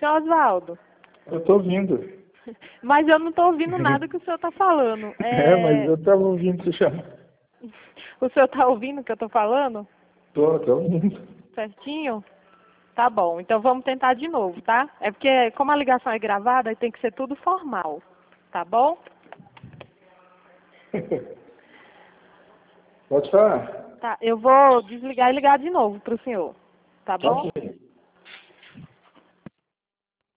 Seu Oswaldo. Eu tô ouvindo. Mas eu não estou ouvindo nada que o senhor está falando. Mas eu tava ouvindo você chamar. O senhor está ouvindo o que eu estou falando? Tô ouvindo. Certinho? Tá bom, então vamos tentar de novo, tá? É porque como a ligação é gravada, aí tem que ser tudo formal, tá bom? Pode falar. Tá, eu vou desligar e ligar de novo pro senhor, tá bom?